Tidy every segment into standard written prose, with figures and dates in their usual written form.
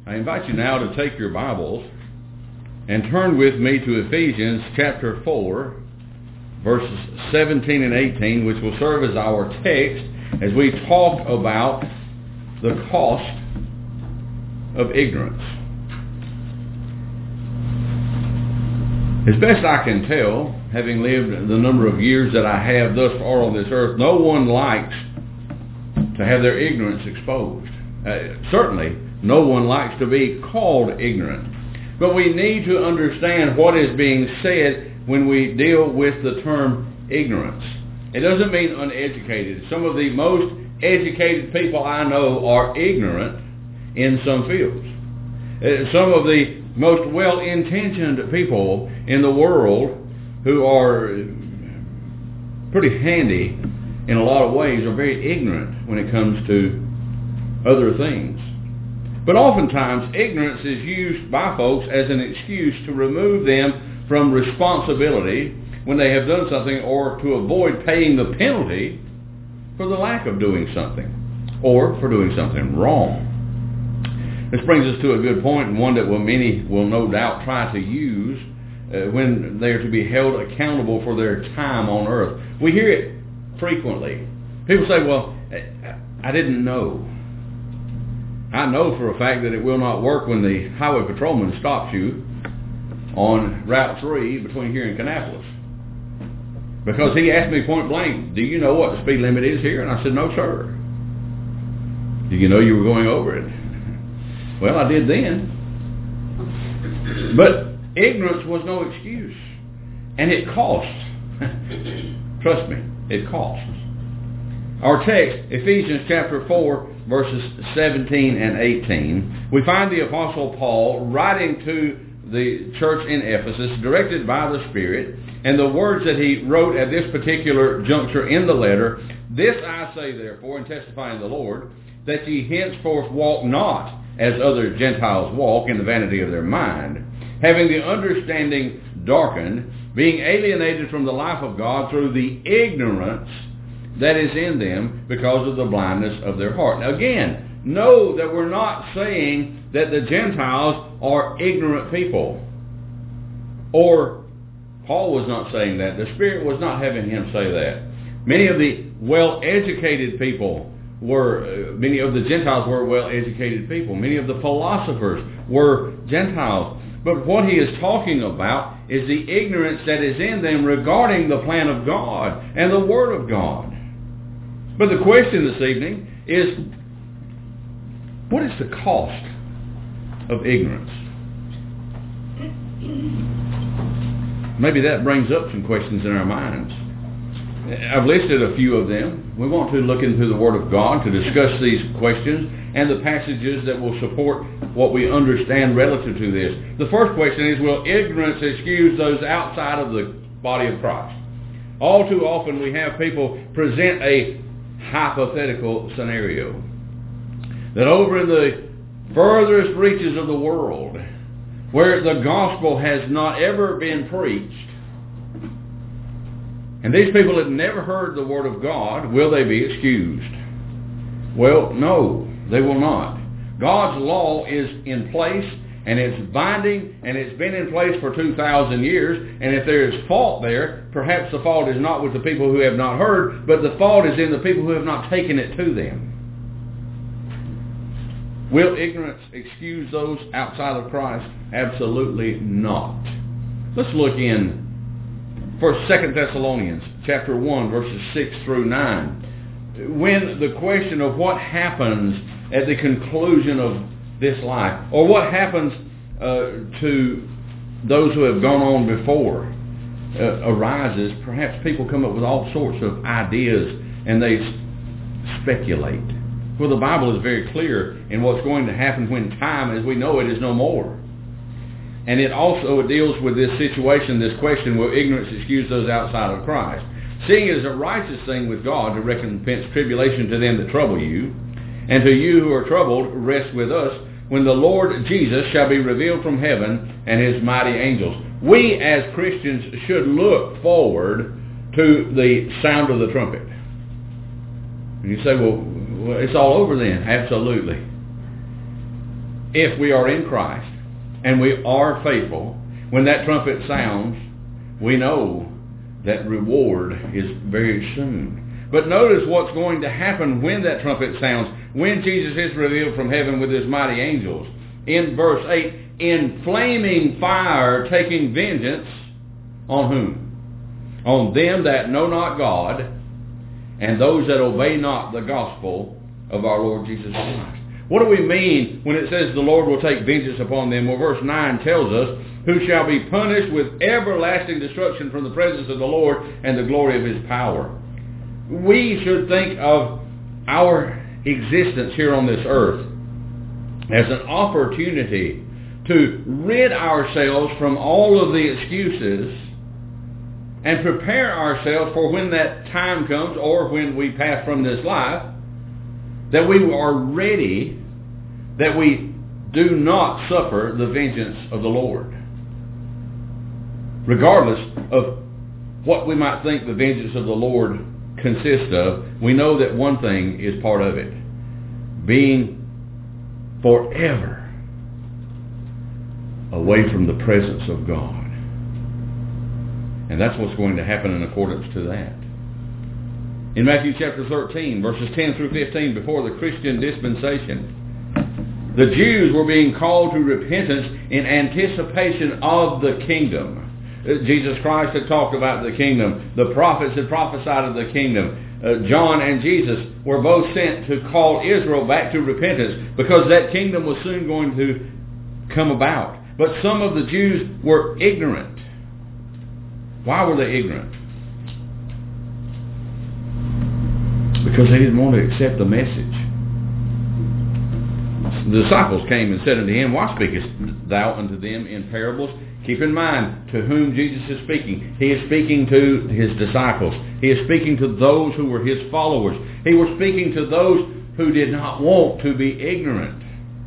I invite you now to take your Bibles and turn with me to Ephesians chapter 4, verses 17 and 18, which will serve as our text as we talk about the cost of ignorance. As best I can tell, having lived the number of years that I have thus far on this earth, no one likes to have their ignorance exposed. Certainly, no one likes to be called ignorant. But we need to understand what is being said when we deal with the term ignorance. It doesn't mean uneducated. Some of the most educated people I know are ignorant in some fields. Some of the most well-intentioned people in the world who are pretty handy in a lot of ways are very ignorant when it comes to other things. But oftentimes, ignorance is used by folks as an excuse to remove them from responsibility when they have done something, or to avoid paying the penalty for the lack of doing something, or for doing something wrong. This brings us to a good point, and one that many will no doubt try to use when they are to be held accountable for their time on earth. We hear it frequently. People say, well, I didn't know. I know for a fact that it will not work when the highway patrolman stops you on Route 3 between here and Kannapolis. Because he asked me point blank, do you know what the speed limit is here? And I said, no, sir. Do you know you were going over it? Well, I did then. But ignorance was no excuse. And it costs. Trust me, it costs. Our text, Ephesians chapter 4, verses 17 and 18, we find the Apostle Paul writing to the church in Ephesus, directed by the Spirit, and the words that he wrote at this particular juncture in the letter, "This I say therefore, and testify in the Lord, that ye henceforth walk not as other Gentiles walk, in the vanity of their mind, having the understanding darkened, being alienated from the life of God through the ignorance that is in them because of the blindness of their heart." Now again, know that we're not saying that the Gentiles are ignorant people. Or Paul was not saying that. The Spirit was not having him say that. Many of the well-educated people many of the Gentiles were well-educated people. Many of the philosophers were Gentiles. But what he is talking about is the ignorance that is in them regarding the plan of God and the Word of God. But the question this evening is, what is the cost of ignorance? Maybe that brings up some questions in our minds. I've listed a few of them. We want to look into the Word of God to discuss these questions and the passages that will support what we understand relative to this. The first question is, will ignorance excuse those outside of the body of Christ? All too often we have people present a hypothetical scenario that over in the furthest reaches of the world, where the gospel has not ever been preached, and these people have never heard the Word of God, will they be excused? Well, no, they will not. God's law is in place, and it's binding, and it's been in place for 2,000 years, and if there is fault there, perhaps the fault is not with the people who have not heard, but the fault is in the people who have not taken it to them. Will ignorance excuse those outside of Christ? Absolutely not. Let's look in 2 Thessalonians chapter 1, verses 6 through 9. When the question of what happens at the conclusion of this life, or what happens to those who have gone on before arises, perhaps people come up with all sorts of ideas and they speculate. Well, the Bible is very clear in what's going to happen when time as we know it is no more. And it also deals with this situation, this question, will ignorance excuse those outside of Christ? Seeing it is a righteous thing with God to recompense tribulation to them that trouble you, and to you who are troubled, rest with us, when the Lord Jesus shall be revealed from heaven and his mighty angels. We as Christians should look forward to the sound of the trumpet. And you say, well, it's all over then. Absolutely. if we are in Christ and we are faithful, when that trumpet sounds, we know that reward is very soon. But notice what's going to happen when that trumpet sounds, when Jesus is revealed from heaven with his mighty angels. In verse 8, in flaming fire taking vengeance on whom? On them that know not God, and those that obey not the gospel of our Lord Jesus Christ. What do we mean when it says the Lord will take vengeance upon them? Well, verse 9 tells us, who shall be punished with everlasting destruction from the presence of the Lord and the glory of his power. We should think of our existence here on this earth as an opportunity to rid ourselves from all of the excuses and prepare ourselves for when that time comes or when we pass from this life, that we are ready, that we do not suffer the vengeance of the Lord. Regardless of what we might think the vengeance of the Lord consists of, we know that one thing is part of it. Being forever away from the presence of God. And that's what's going to happen in accordance to that. In Matthew chapter 13, verses 10 through 15, before the Christian dispensation, the Jews were being called to repentance in anticipation of the kingdom. Jesus Christ had talked about the kingdom. The prophets had prophesied of the kingdom. John and Jesus were both sent to call Israel back to repentance because that kingdom was soon going to come about. But some of the Jews were ignorant. Why were they ignorant? Because they didn't want to accept the message. The disciples came and said unto him, why speakest thou unto them in parables? Keep in mind to whom Jesus is speaking. He is speaking to his disciples. He is speaking to those who were his followers. He was speaking to those who did not want to be ignorant.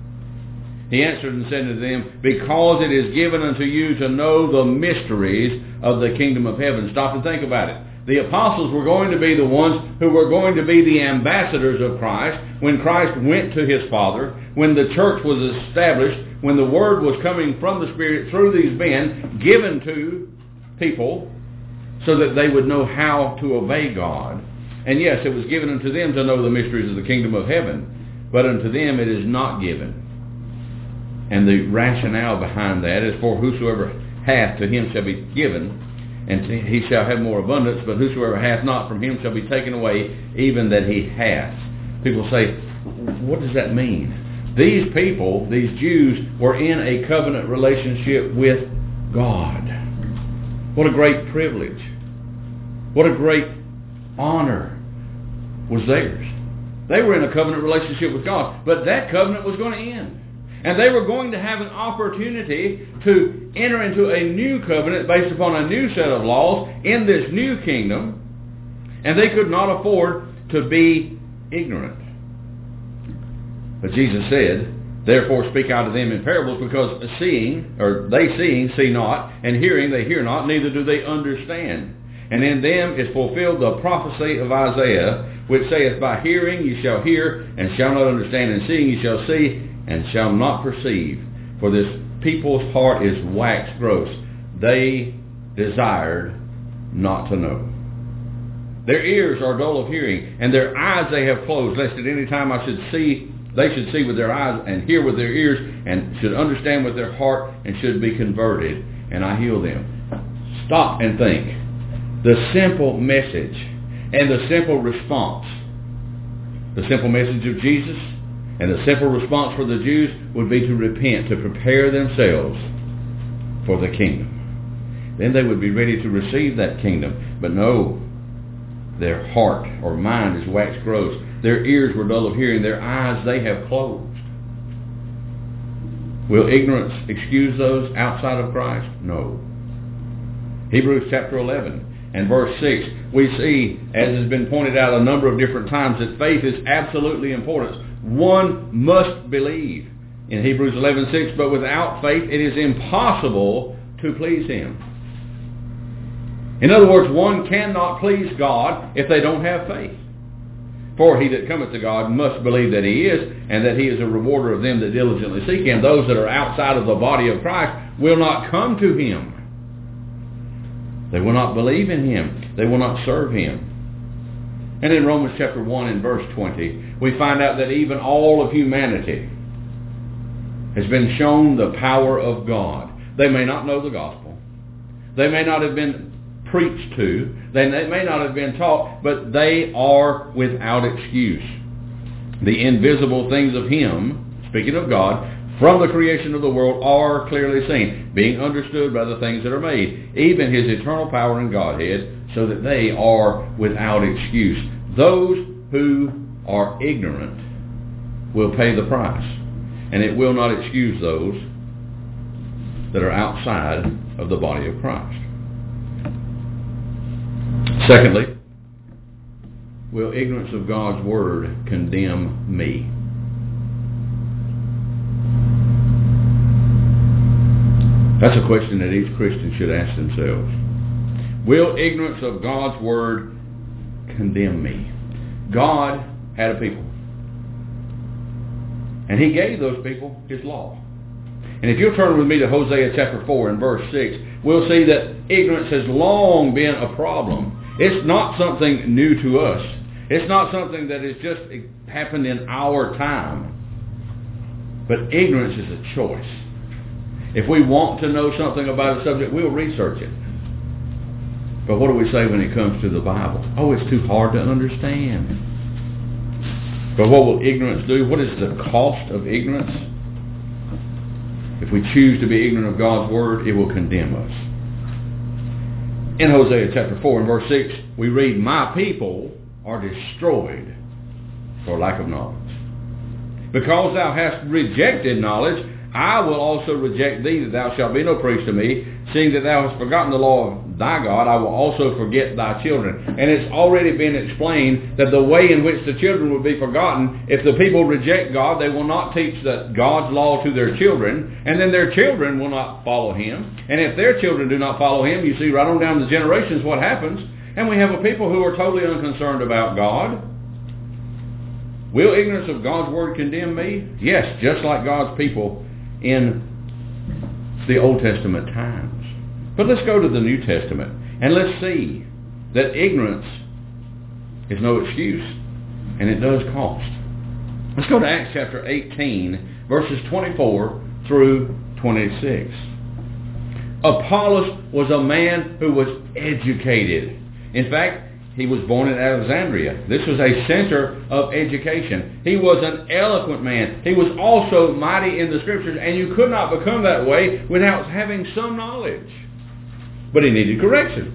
He answered and said to them, because it is given unto you to know the mysteries of the kingdom of heaven. Stop and think about it. The apostles were going to be the ones who were going to be the ambassadors of Christ when Christ went to his Father, when the church was established, when the word was coming from the Spirit through these men, given to people so that they would know how to obey God. And yes, it was given unto them to know the mysteries of the kingdom of heaven, but unto them it is not given. And the rationale behind that is, for whosoever hath, to him shall be given, and he shall have more abundance, but whosoever hath not, from him shall be taken away, even that he hath. People say, what does that mean? These people, these Jews, were in a covenant relationship with God. What a great privilege. What a great honor was theirs. They were in a covenant relationship with God, but that covenant was going to end. And they were going to have an opportunity to enter into a new covenant based upon a new set of laws in this new kingdom. And they could not afford to be ignorant. But Jesus said, therefore speak out to them in parables, because they seeing, see not, and hearing, they hear not, neither do they understand. And in them is fulfilled the prophecy of Isaiah, which saith, by hearing ye shall hear, and shall not understand, and seeing ye shall see, and shall not perceive, for this people's heart is waxed gross. They desired not to know. Their ears are dull of hearing, and their eyes they have closed, lest at any time they should see with their eyes, and hear with their ears, and should understand with their heart, and should be converted, and I heal them. Stop and think. The simple message and the simple response, the simple message of Jesus, and the simple response for the Jews would be to repent, to prepare themselves for the kingdom. Then they would be ready to receive that kingdom. But no, their heart or mind is waxed gross. Their ears were dull of hearing. Their eyes they have closed. Will ignorance excuse those outside of Christ? No. Hebrews chapter 11 and verse 6, we see, as has been pointed out a number of different times, that faith is absolutely important. One must believe. In Hebrews 11:6, but without faith it is impossible to please him. In other words, one cannot please God if they don't have faith. For he that cometh to God must believe that he is, and that he is a rewarder of them that diligently seek him. Those that are outside of the body of Christ will not come to him. They will not believe in him. They will not serve him. And in Romans chapter 1 and verse 20, we find out that even all of humanity has been shown the power of God. They may not know the gospel. They may not have been preached to. They may not have been taught, but they are without excuse. The invisible things of him, speaking of God, from the creation of the world are clearly seen, being understood by the things that are made, even his eternal power and Godhead, so that they are without excuse. Those who are ignorant will pay the price, and it will not excuse those that are outside of the body of Christ. Secondly, will ignorance of God's word condemn me? That's a question that each Christian should ask themselves. Will ignorance of God's word condemn me? God had a people, and he gave those people his law. And if you'll turn with me to Hosea chapter 4 and verse 6, we'll see that ignorance has long been a problem. It's not something new to us. It's not something that has just happened in our time. But ignorance is a choice. If we want to know something about a subject, we'll research it. But what do we say when it comes to the Bible? Oh, it's too hard to understand. But what will ignorance do? What is the cost of ignorance? If we choose to be ignorant of God's word, it will condemn us. In Hosea chapter 4 and verse 6, we read, "My people are destroyed for lack of knowledge. Because thou hast rejected knowledge, I will also reject thee, that thou shalt be no priest to me. Seeing that thou hast forgotten the law of thy God, I will also forget thy children." And it's already been explained that the way in which the children will be forgotten, if the people reject God, they will not teach God's law to their children, and then their children will not follow him. And if their children do not follow him, you see right on down the generations what happens. And we have a people who are totally unconcerned about God. Will ignorance of God's word condemn me? Yes, just like God's people in the Old Testament times. But let's go to the New Testament, and let's see that ignorance is no excuse, and it does cost. Let's go to Acts chapter 18, verses 24 through 26. Apollos was a man who was educated. In fact, he was born in Alexandria. This was a center of education. He was an eloquent man. He was also mighty in the Scriptures, and you could not become that way without having some knowledge. But he needed correction.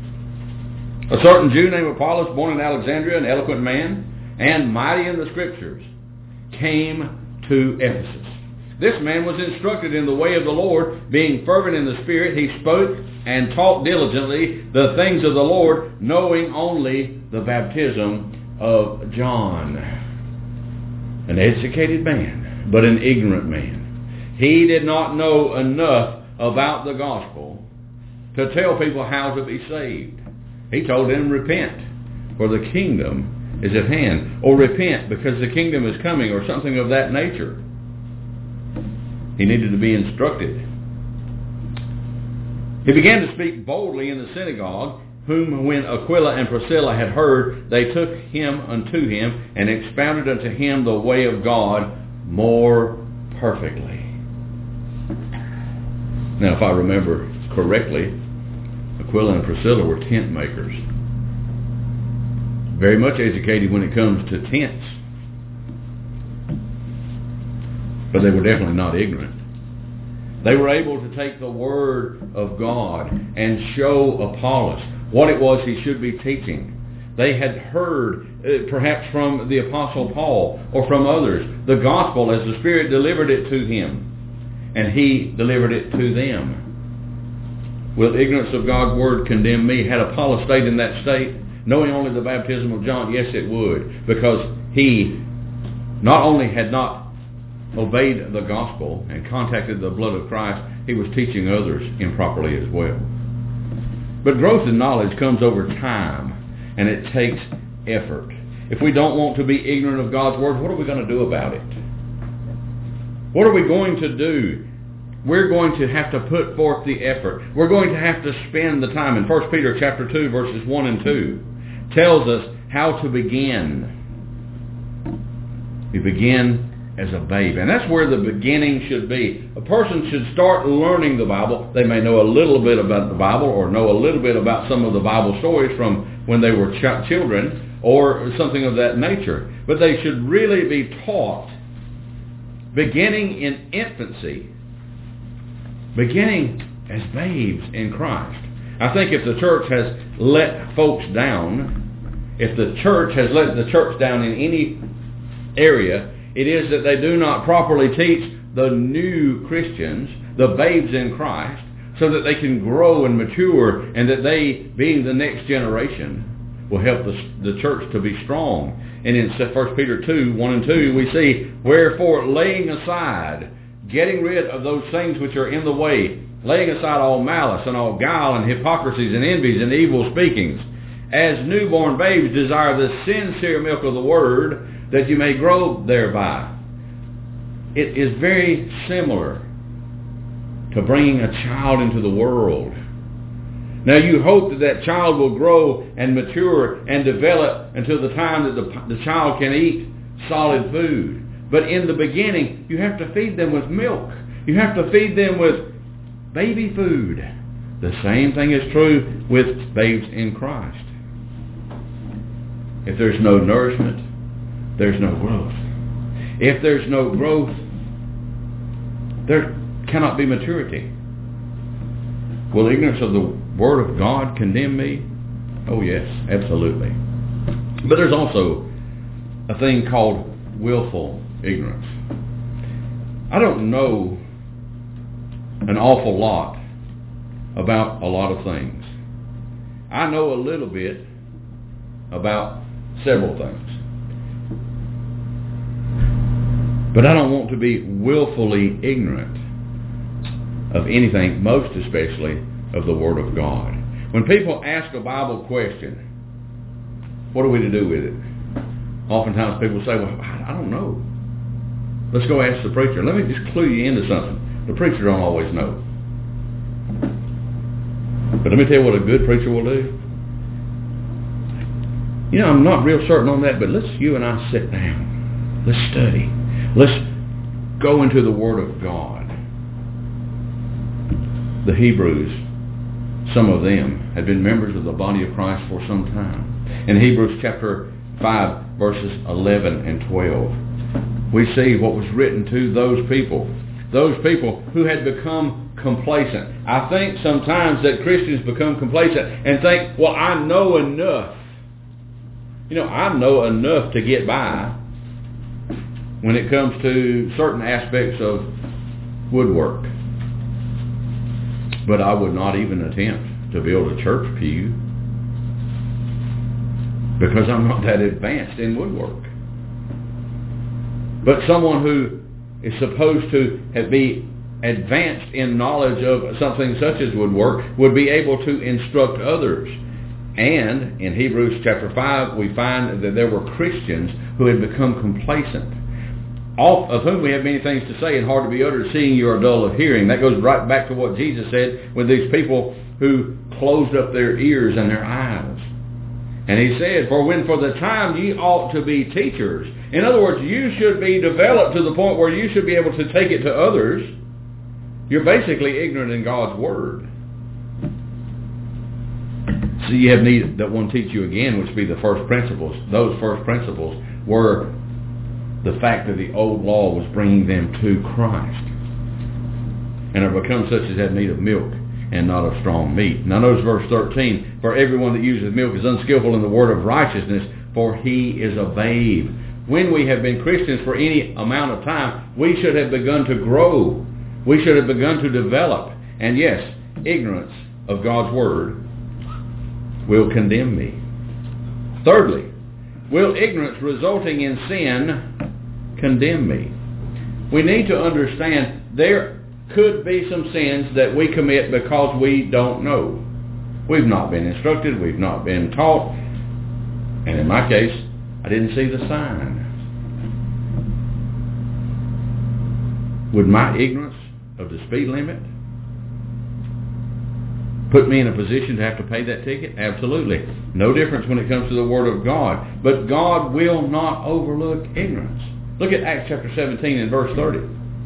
A certain Jew named Apollos, born in Alexandria, an eloquent man, and mighty in the Scriptures, came to Ephesus. This man was instructed in the way of the Lord, being fervent in the Spirit. He spoke and taught diligently the things of the Lord, knowing only the baptism of John. An educated man, but an ignorant man. He did not know enough about the gospel to tell people how to be saved. He told them, repent, for the kingdom is at hand. Or repent, because the kingdom is coming, or something of that nature. He needed to be instructed. He began to speak boldly in the synagogue, whom when Aquila and Priscilla had heard, they took him unto him, and expounded unto him the way of God more perfectly. Now, if I remember correctly, Aquila and Priscilla were tent makers. Very much educated when it comes to tents. But they were definitely not ignorant. They were able to take the word of God and show Apollos what it was he should be teaching. They had heard, perhaps from the Apostle Paul or from others, the gospel as the Spirit delivered it to him. And he delivered it to them. Will ignorance of God's word condemn me? Had Apollos stayed in that state, knowing only the baptism of John? Yes, it would. Because he not only had not obeyed the gospel and contacted the blood of Christ, he was teaching others improperly as well. But growth in knowledge comes over time, and it takes effort. if we don't want to be ignorant of God's Word, what are we going to do about it? What are we going to do? We're going to have to put forth the effort. We're going to have to spend the time. And 1 Peter chapter 2, verses 1 and 2 tells us how to begin. We begin as a babe. And that's where the beginning should be. A person should start learning the Bible. They may know a little bit about the Bible or know a little bit about some of the Bible stories from when they were children or something of that nature. But they should really be taught beginning in infancy, beginning as babes in Christ. I think if the church has let folks down, if the church has let the church down in any area, it is that they do not properly teach the new Christians, the babes in Christ, so that they can grow and mature, and that they, being the next generation, will help the church to be strong. And in 1 Peter 2, 1 and 2, we see, wherefore laying aside, getting rid of those things which are in the way, laying aside all malice and all guile and hypocrisies and envies and evil speakings, as newborn babes desire the sincere milk of the word, that you may grow thereby. It is very similar to bringing a child into the world. Now you hope that that child will grow and mature and develop until the time that the child can eat solid food. But in the beginning, you have to feed them with milk. You have to feed them with baby food. The same thing is true with babes in Christ. If there's no nourishment, there's no growth. If there's no growth, there cannot be maturity. Will ignorance of the Word of God condemn me? Oh yes, absolutely. But there's also a thing called willful ignorance. I don't know an awful lot about a lot of things. I know a little bit about several things. But I don't want to be willfully ignorant of anything, most especially of the Word of God. When people ask a Bible question, what are we to do with it? Oftentimes people say, well, I don't know. Let's go ask the preacher. Let me just clue you into something. The preacher don't always know. But let me tell you what a good preacher will do. You know, I'm not real certain on that, but you and I sit down. Let's study. Let's go into the Word of God. The Hebrews, some of them, had been members of the body of Christ for some time. In Hebrews chapter 5, verses 11 and 12, we see what was written to those people who had become complacent. I think sometimes that Christians become complacent and think, well, I know enough. You know, I know enough to get by when it comes to certain aspects of woodwork. But I would not even attempt to build a church pew because I'm not that advanced in woodwork. But someone who is supposed to be advanced in knowledge of something such as woodwork would be able to instruct others. And in Hebrews chapter 5, we find that there were Christians who had become complacent, all of whom we have many things to say and hard to be uttered, seeing you are dull of hearing. That goes right back to what Jesus said with these people who closed up their ears and their eyes. And he said, for the time ye ought to be teachers. In other words, you should be developed to the point where you should be able to take it to others. You're basically ignorant in God's Word. So you have need that one teach you again, which would be the first principles. Those first principles were the fact that the old law was bringing them to Christ, and are become such as have need of milk and not of strong meat. Now notice verse 13, for everyone that uses milk is unskillful in the word of righteousness, for he is a babe. When we have been Christians for any amount of time, we should have begun to grow. We should have begun to develop. And yes, ignorance of God's Word will condemn me. Thirdly, will ignorance resulting in sin condemn me? We need to understand there could be some sins that we commit because we don't know. We've not been instructed, we've not been taught, and in my case, I didn't see the sign. Would my ignorance of the speed limit put me in a position to have to pay that ticket? Absolutely. No difference when it comes to the Word of God. But God will not overlook ignorance. Look at Acts chapter 17 and verse 30.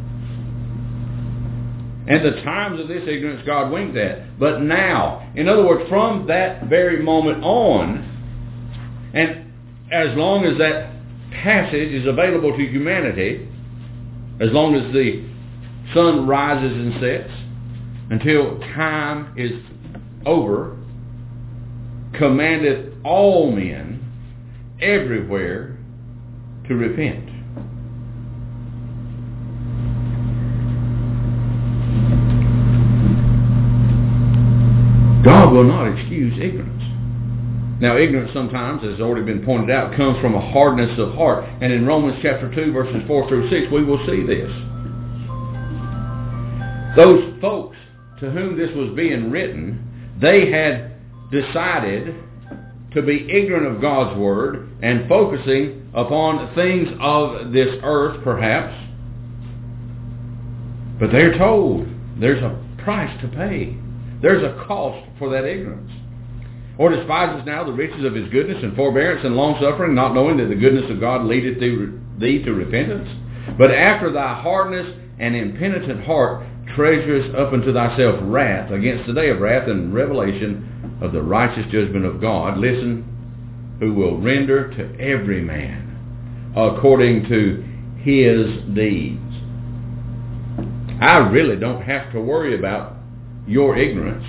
And the times of this ignorance God winked at. But now, in other words, from that very moment on, and as long as that passage is available to humanity, as long as the sun rises and sets, until time is over, commandeth all men everywhere to repent. God will not excuse ignorance. Now, ignorance sometimes, as has already been pointed out, comes from a hardness of heart. And in Romans chapter 2, verses 4 through 6, we will see this. Those folks to whom this was being written, they had decided to be ignorant of God's Word and focusing upon things of this earth, perhaps. But they're told there's a price to pay. There's a cost for that ignorance. Or despises now the riches of his goodness and forbearance and longsuffering, not knowing that the goodness of God leadeth thee to repentance. But after thy hardness and impenitent heart treasurest up unto thyself wrath against the day of wrath and revelation of the righteous judgment of God. Listen, who will render to every man according to his deeds. I really don't have to worry about your ignorance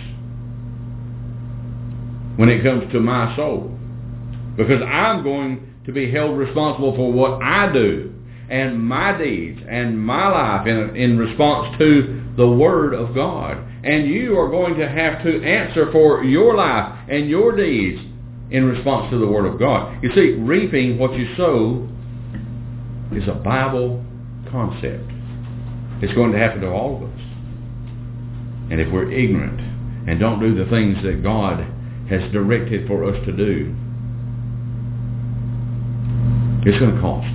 when it comes to my soul, because I'm going to be held responsible for what I do and my deeds and my life in response to the Word of God. And you are going to have to answer for your life and your deeds in response to the Word of God. You see, reaping what you sow is a Bible concept. It's going to happen to all of us. And if we're ignorant and don't do the things that God has directed for us to do, it's going to cost.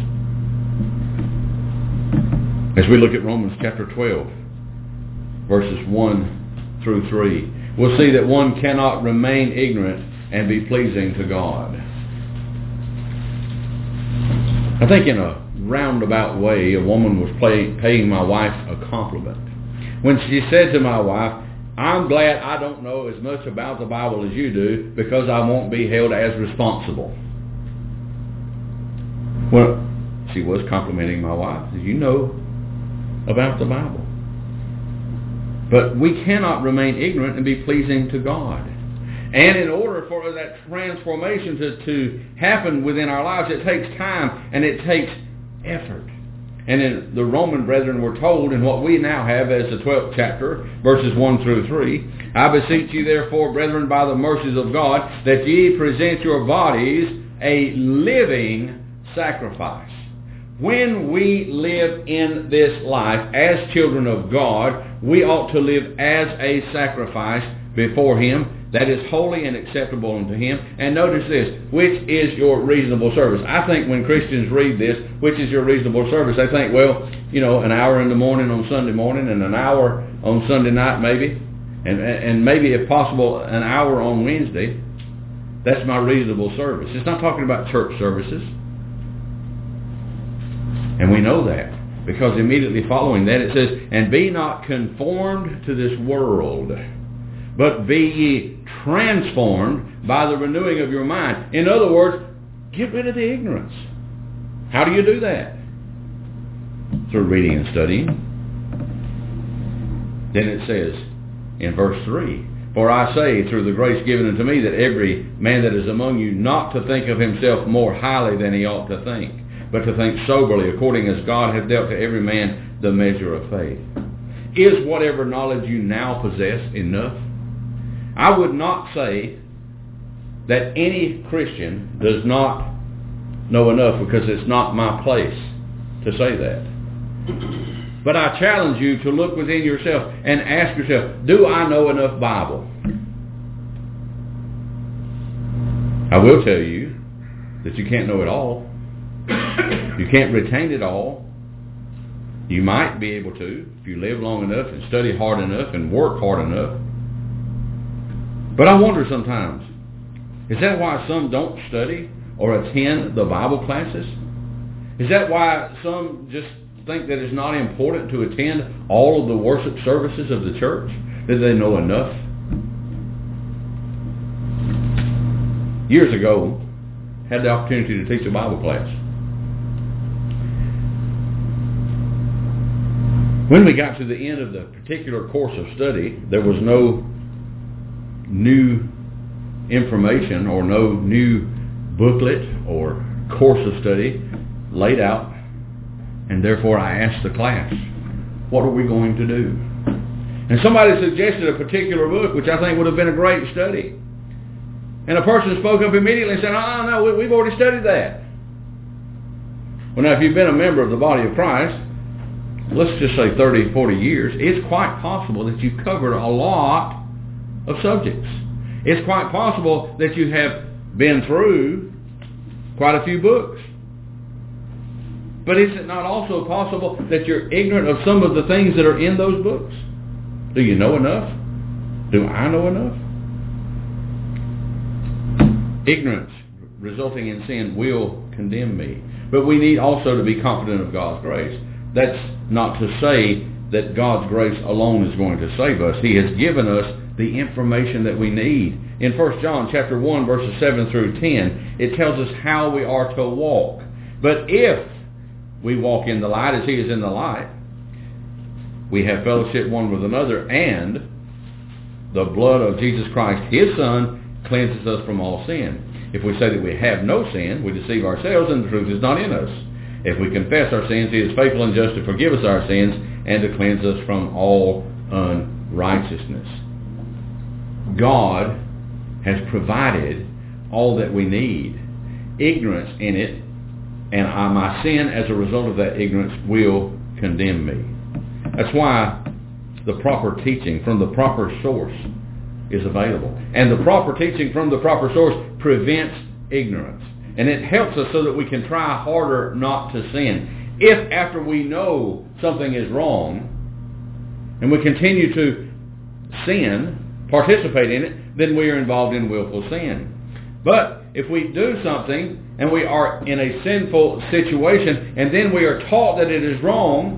As we look at Romans chapter 12, verses 1 through 3, we'll see that one cannot remain ignorant and be pleasing to God. I think in a roundabout way, a woman was paying my wife a compliment when she said to my wife, I'm glad I don't know as much about the Bible as you do, because I won't be held as responsible. Well, she was complimenting my wife. You know about the Bible. But we cannot remain ignorant and be pleasing to God. And in order for that transformation to happen within our lives, it takes time and it takes effort. And in the Roman brethren were told in what we now have as the 12th chapter, verses 1 through 3, I beseech you therefore, brethren, by the mercies of God, that ye present your bodies a living sacrifice. When we live in this life as children of God, we ought to live as a sacrifice before Him that is holy and acceptable unto Him. And notice this, which is your reasonable service. I think when Christians read this, which is your reasonable service, they think, well, you know, an hour in the morning on Sunday morning and an hour on Sunday night maybe, and maybe if possible an hour on Wednesday. That's my reasonable service. It's not talking about church services. And we know that, because immediately following that it says, and be not conformed to this world, but be ye transformed by the renewing of your mind. In other words, get rid of the ignorance. How do you do that? Through reading and studying. Then it says in verse 3, for I say, through the grace given unto me, that every man that is among you not to think of himself more highly than he ought to think, but to think soberly, according as God hath dealt to every man the measure of faith. Is whatever knowledge you now possess enough? I would not say that any Christian does not know enough, because it's not my place to say that. But I challenge you to look within yourself and ask yourself, do I know enough Bible? I will tell you that you can't know it all. You can't retain it all. You might be able to if you live long enough and study hard enough and work hard enough. But I wonder sometimes, is that why some don't study or attend the Bible classes? Is that why some just think that it's not important to attend all of the worship services of the church? That they know enough? Years ago, had the opportunity to teach a Bible class. When we got to the end of the particular course of study, there was no new information or no new booklet or course of study laid out, and therefore I asked the class, what are we going to do? And somebody suggested a particular book, which I think would have been a great study. And a person spoke up immediately and said, no, we've already studied that. Well, now, if you've been a member of the body of Christ, let's just say 30, 40 years, it's quite possible that you've covered a lot of subjects. It's quite possible that you have been through quite a few books. But is it not also possible that you're ignorant of some of the things that are in those books? Do you know enough? Do I know enough? Ignorance resulting in sin will condemn me. But we need also to be confident of God's grace. That's not to say that God's grace alone is going to save us. He has given us the information that we need. In 1 John chapter 1, verses 7 through 10, it tells us how we are to walk. But if we walk in the light as He is in the light, we have fellowship one with another, and the blood of Jesus Christ, His Son, cleanses us from all sin. If we say that we have no sin, we deceive ourselves, and the truth is not in us. If we confess our sins, He is faithful and just to forgive us our sins and to cleanse us from all unrighteousness. God has provided all that we need. Ignorance in it, and my sin as a result of that ignorance will condemn me. That's why the proper teaching from the proper source is available. And the proper teaching from the proper source prevents ignorance. And it helps us so that we can try harder not to sin. If after we know something is wrong, and we continue to sin, participate in it, then we are involved in willful sin. But if we do something and we are in a sinful situation and then we are taught that it is wrong,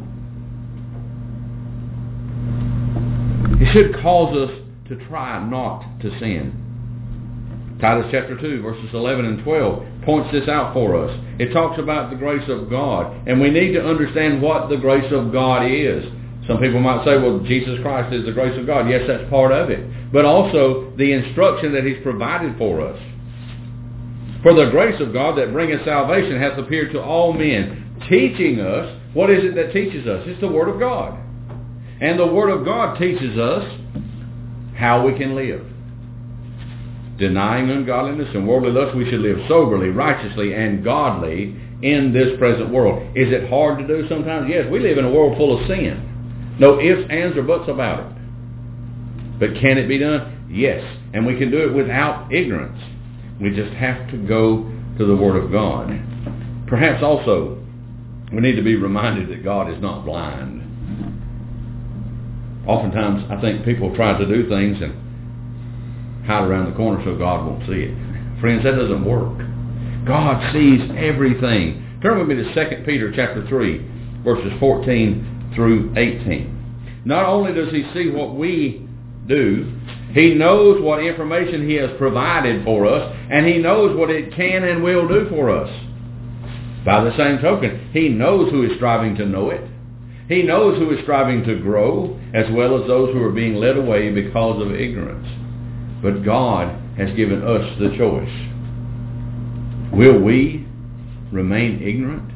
it should cause us to try not to sin. Titus chapter 2, verses 11 and 12 points this out for us. It talks about the grace of God, and we need to understand what the grace of God is. Some people might say, well, Jesus Christ is the grace of God. Yes, that's part of it. But also the instruction that He's provided for us. For the grace of God that bringeth salvation hath appeared to all men, teaching us. What is it that teaches us? It's the Word of God. And the Word of God teaches us how we can live. Denying ungodliness and worldly lust, we should live soberly, righteously, and godly in this present world. Is it hard to do sometimes? Yes, we live in a world full of sin. No ifs, ands, or buts about it. But can it be done? Yes. And we can do it without ignorance. We just have to go to the Word of God. Perhaps also, we need to be reminded that God is not blind. Oftentimes, I think people try to do things and hide around the corner so God won't see it. Friends, that doesn't work. God sees everything. Turn with me to 2 Peter chapter 3, verses 14 through 18. Not only does He see what we do, He knows what information He has provided for us, and He knows what it can and will do for us. By the same token, He knows who is striving to know it. He knows who is striving to grow, as well as those who are being led away because of ignorance. But God has given us the choice. Will we remain ignorant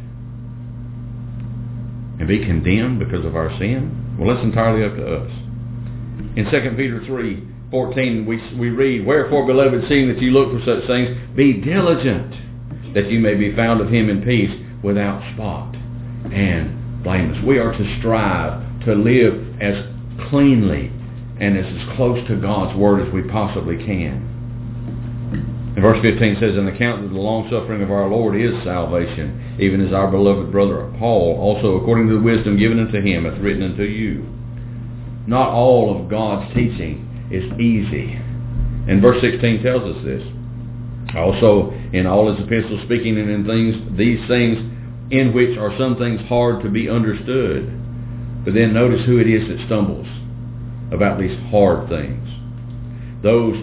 and be condemned because of our sin? Well, that's entirely up to us. In 2 Peter 3:14, we read, Wherefore, beloved, seeing that you look for such things, be diligent, that you may be found of Him in peace, without spot and blameless. We are to strive to live as cleanly and as close to God's Word as we possibly can. Verse 15 says, "And the count that the long-suffering of our Lord is salvation, even as our beloved brother Paul, also according to the wisdom given unto him, hath written unto you." Not all of God's teaching is easy. And verse 16 tells us this. "Also in all his epistles speaking in these things in which are some things hard to be understood." But then notice who it is that stumbles about these hard things. Those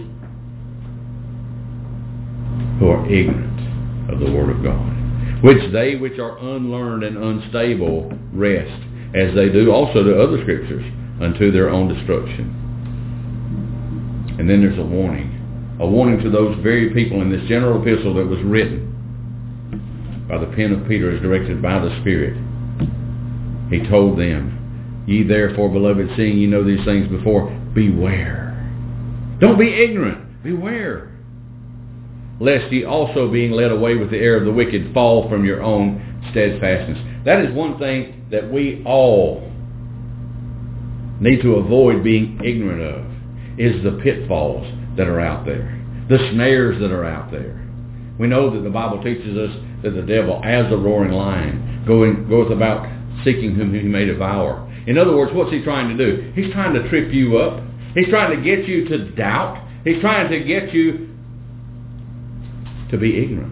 who are ignorant of the Word of God, which they which are unlearned and unstable rest, as they do also to other scriptures, unto their own destruction. And then there's a warning to those very people in this general epistle that was written by the pen of Peter as directed by the Spirit. He told them, "Ye therefore, beloved, seeing ye know these things before, beware." Don't be ignorant. Beware. "Lest ye also, being led away with the error of the wicked, fall from your own steadfastness." That is one thing that we all need to avoid being ignorant of, is the pitfalls that are out there, the snares that are out there. We know that the Bible teaches us that the devil, as a roaring lion, goeth about seeking whom he may devour. In other words, what's he trying to do? He's trying to trip you up. He's trying to get you to doubt. He's trying to get you to be ignorant.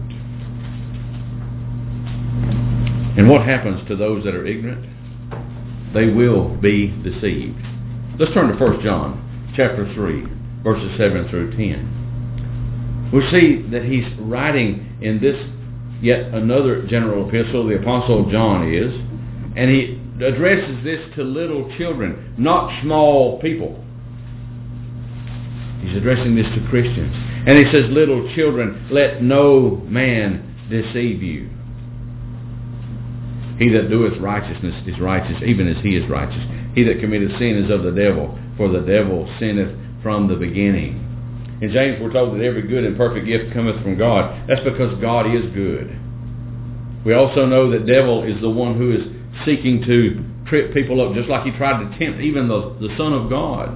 And what happens to those that are ignorant? They will be deceived. Let's turn to 1 John chapter 3, verses 7 through 10. We see that he's writing in this yet another general epistle, the Apostle John is, and he addresses this to little children, not small people. He's addressing this to Christians. And he says, "Little children, let no man deceive you. He that doeth righteousness is righteous, even as he is righteous. He that committeth sin is of the devil, for the devil sinneth from the beginning." In James we're told that every good and perfect gift cometh from God. That's because God is good. We also know that devil is the one who is seeking to trip people up, just like he tried to tempt even the Son of God.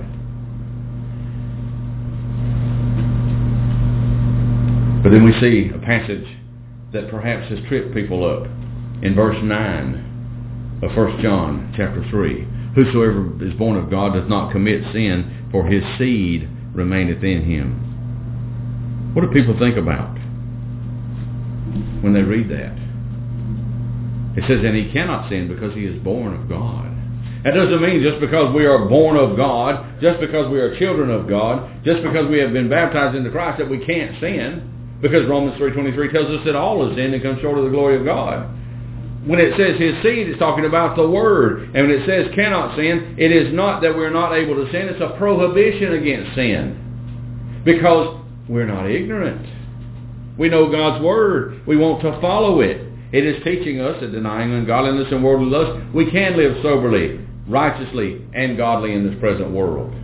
But then we see a passage that perhaps has tripped people up in verse 9 of 1 John chapter 3. "Whosoever is born of God doth not commit sin, for his seed remaineth in him." What do people think about when they read that? It says, "And he cannot sin because he is born of God." That doesn't mean just because we are born of God, just because we are children of God, just because we have been baptized into Christ that we can't sin. Because Romans 3:23 tells us that all have sinned and come short of the glory of God. When it says his seed, it's talking about the Word. And when it says cannot sin, it is not that we're not able to sin. It's a prohibition against sin. Because we're not ignorant. We know God's Word. We want to follow it. It is teaching us that denying ungodliness and worldly lust, we can live soberly, righteously, and godly in this present world.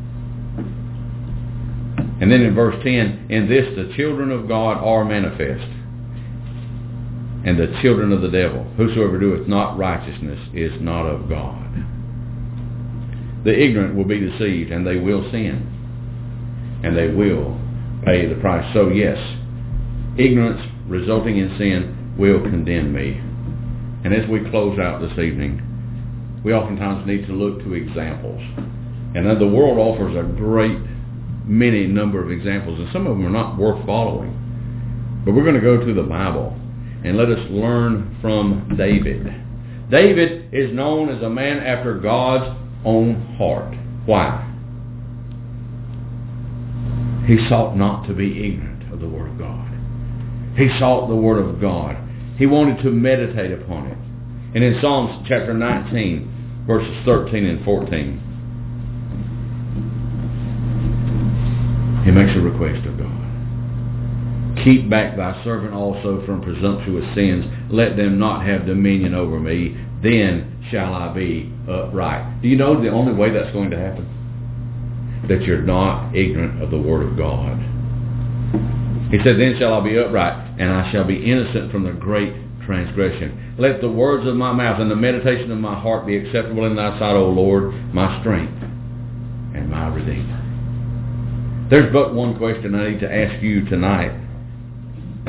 And then in verse 10, "In this the children of God are manifest, and the children of the devil. Whosoever doeth not righteousness is not of God." The ignorant will be deceived, and they will sin, and they will pay the price. So yes, ignorance resulting in sin will condemn me. And as we close out this evening, we oftentimes need to look to examples. And the world offers a great many number of examples, and some of them are not worth following. But we're going to go to the Bible, and let us learn from David. David is known as a man after God's own heart. Why? He sought not to be ignorant of the Word of God. He sought the Word of God. He wanted to meditate upon it. And in Psalms chapter 19, verses 13 and 14, he makes a request of God. "Keep back thy servant also from presumptuous sins. Let them not have dominion over me. Then shall I be upright." Do you know the only way that's going to happen? That you're not ignorant of the Word of God. He said, "Then shall I be upright, and I shall be innocent from the great transgression. Let the words of my mouth and the meditation of my heart be acceptable in thy sight, O Lord, my strength and my Redeemer." There's but one question I need to ask you tonight,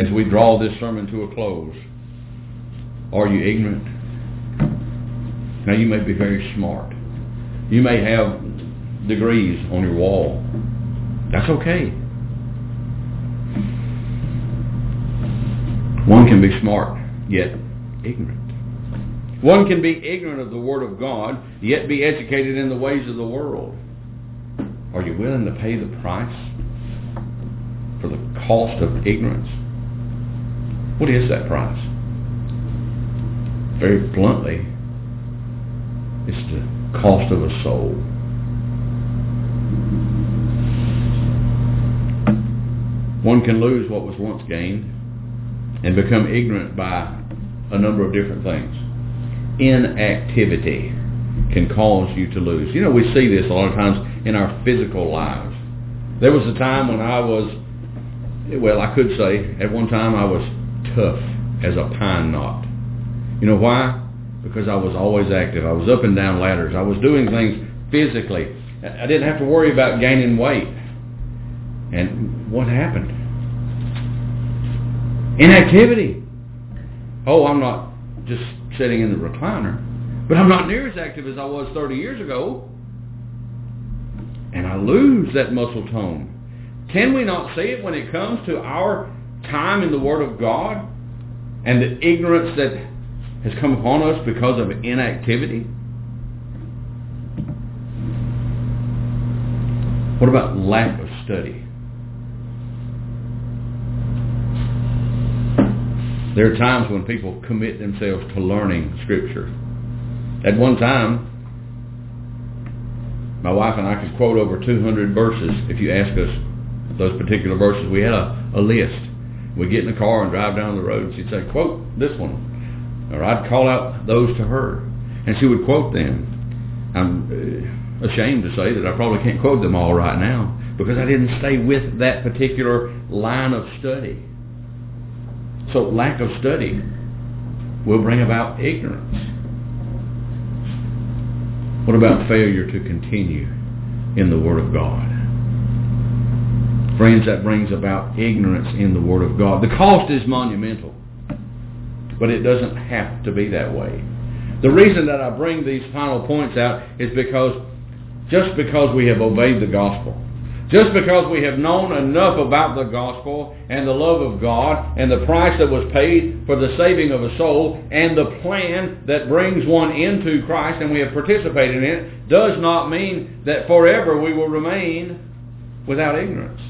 as we draw this sermon to a close, are you ignorant? Now, you may be very smart. You may have degrees on your wall. That's okay. One can be smart, yet ignorant. One can be ignorant of the Word of God, yet be educated in the ways of the world. Are you willing to pay the price for the cost of ignorance? What is that price? Very bluntly, it's the cost of a soul. One can lose what was once gained and become ignorant by a number of different things. Inactivity can cause you to lose. You know, we see this a lot of times in our physical lives. There was a time when I could say, at one time I was tough as a pine knot. You know why? Because I was always active. I was up and down ladders. I was doing things physically. I didn't have to worry about gaining weight. And what happened? Inactivity. Oh, I'm not just sitting in the recliner, but I'm not near as active as I was 30 years ago. And I lose that muscle tone. Can we not see it when it comes to our time in the Word of God and the ignorance that has come upon us because of inactivity? What about lack of study? There are times when people commit themselves to learning Scripture. At one time, my wife and I could quote over 200 verses. If you ask us those particular verses, we had a list. We'd get in the car and drive down the road, and she'd say, quote this one. Or I'd call out those to her, and she would quote them. I'm ashamed to say that I probably can't quote them all right now because I didn't stay with that particular line of study. So lack of study will bring about ignorance. What about failure to continue in the Word of God? Friends, that brings about ignorance in the Word of God. The cost is monumental, but it doesn't have to be that way. The reason that I bring these final points out is just because we have obeyed the gospel, just because we have known enough about the gospel and the love of God and the price that was paid for the saving of a soul and the plan that brings one into Christ and we have participated in it, does not mean that forever we will remain without ignorance.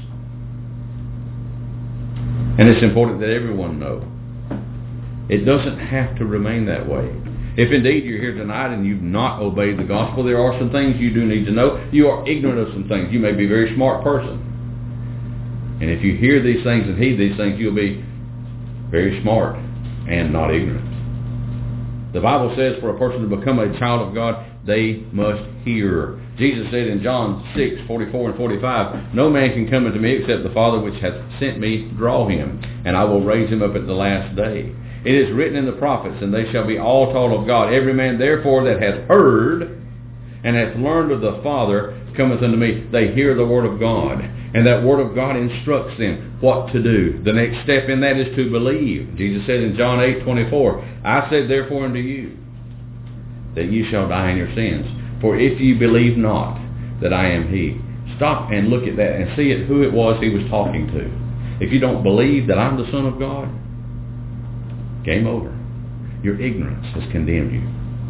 And it's important that everyone know it doesn't have to remain that way. If indeed you're here tonight and you've not obeyed the gospel, there are some things you do need to know. You are ignorant of some things. You may be a very smart person. And if you hear these things and heed these things, you'll be very smart and not ignorant. The Bible says for a person to become a child of God, they must hear. Jesus said in John 6:44 and 45, no man can come unto me except the Father which hath sent me draw him, and I will raise him up at the last day. It is written in the prophets, and they shall be all taught of God. Every man therefore that hath heard and hath learned of the Father cometh unto me. They hear the Word of God, and that Word of God instructs them what to do. The next step in that is to believe. Jesus said in John 8:24, I said therefore unto you, that you shall die in your sins. For if you believe not that I am He. Stop and look at that and see who it was He was talking to. If you don't believe that I'm the Son of God, game over. Your ignorance has condemned you.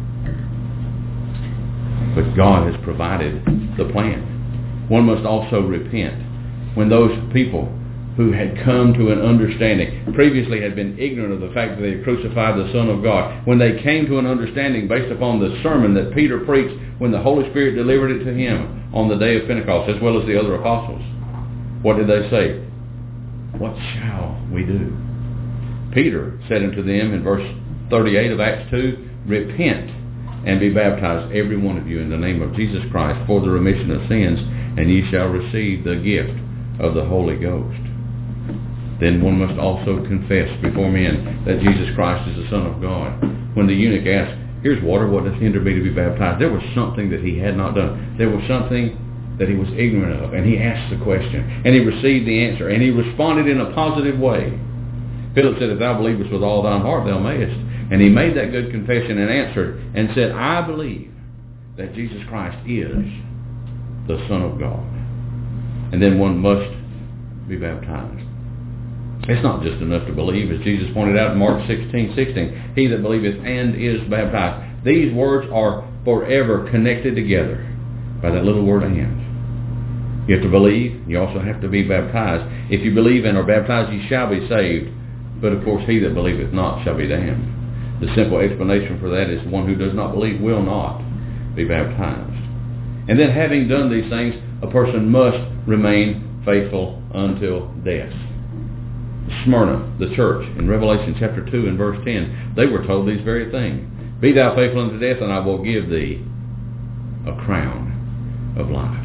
But God has provided the plan. One must also repent. When those people who had come to an understanding, previously had been ignorant of the fact that they had crucified the Son of God, when they came to an understanding based upon the sermon that Peter preached when the Holy Spirit delivered it to him on the day of Pentecost, as well as the other apostles, what did they say? What shall we do? Peter said unto them in verse 38 of Acts 2, repent and be baptized, every one of you, in the name of Jesus Christ for the remission of sins, and ye shall receive the gift of the Holy Ghost. Then one must also confess before men that Jesus Christ is the Son of God. When the eunuch asked, here's water, what does hinder me to be baptized? There was something that he had not done. There was something that he was ignorant of, and he asked the question, and he received the answer, and he responded in a positive way. Philip said, if thou believest with all thine heart, thou mayest. And he made that good confession and answered and said, I believe that Jesus Christ is the Son of God. And then one must be baptized. It's not just enough to believe, as Jesus pointed out in Mark 16:16. He that believeth and is baptized. These words are forever connected together by that little word and. You have to believe. You also have to be baptized. If you believe and are baptized, you shall be saved. But of course, he that believeth not shall be damned. The simple explanation for that is one who does not believe will not be baptized. And then having done these things, a person must remain faithful until death. Smyrna, the church, in Revelation chapter 2 and verse 10, they were told these very things. Be thou faithful unto death, and I will give thee a crown of life.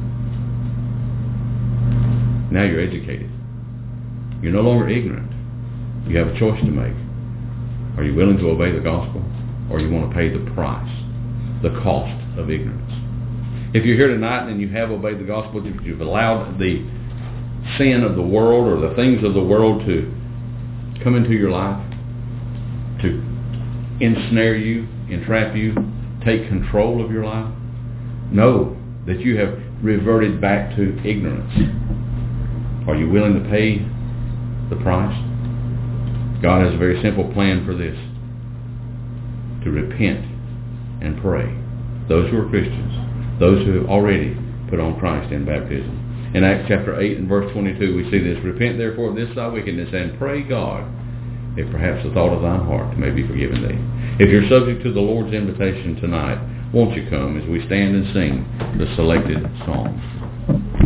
Now you're educated. You're no longer ignorant. You have a choice to make. Are you willing to obey the gospel, or you want to pay the price, the cost of ignorance? If you're here tonight and you have obeyed the gospel, if you've allowed the sin of the world or the things of the world to come into your life, to ensnare you, entrap you, take control of your life, know that you have reverted back to ignorance. Are you willing to pay the price? God has a very simple plan for this. To repent and pray. Those who are Christians, those who have already put on Christ in baptism. In Acts chapter 8 and verse 22 we see this. Repent therefore of this thy wickedness and pray God, if perhaps the thought of thine heart may be forgiven thee. If you're subject to the Lord's invitation tonight, won't you come as we stand and sing the selected songs?